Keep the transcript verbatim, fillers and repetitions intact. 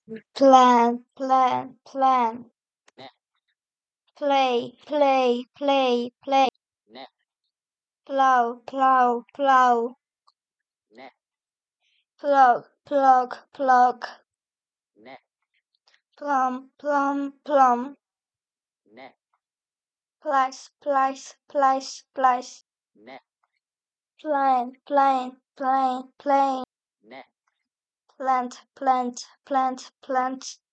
Plan, plan, plan. Ne, Play, play, play, play. ne, Plow, plow, plow. ne, Plug, plug, plug. ne, Plum, plum, plum. ne, Plice, plice, plice, plice. ne, Plane, plane, plane, plane. ne, Plant, plant, plant, plant.